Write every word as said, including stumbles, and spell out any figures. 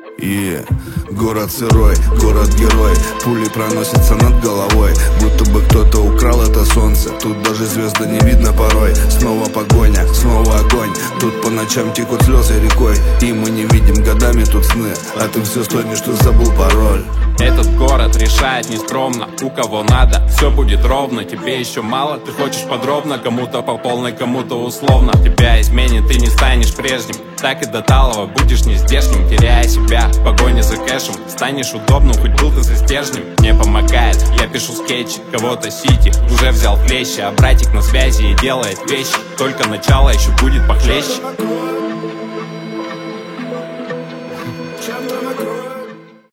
Yeah. Город сырой, город-герой, пули проносятся над головой, будто бы кто-то украл это солнце. Тут даже звезды не видно порой. Снова погоня, снова огонь. Тут по ночам текут слезы рекой, и мы не видим годами тут сны, а ты все стонешь, что забыл пароль. Этот город решает нескромно, у кого надо, все будет ровно. Тебе еще мало, ты хочешь подробно, кому-то по полной, кому-то условно. Тебя изменит, ты не станешь прежним, так и до талого будешь нездешним. Теряя себя в погоне за кэшем, станешь удобным, хоть был ты со стержнем. Мне помогает, я пишу скетчи, кого-то сити уже взял клещи, а братик на связи и делает вещи. Только начало еще будет похлеще.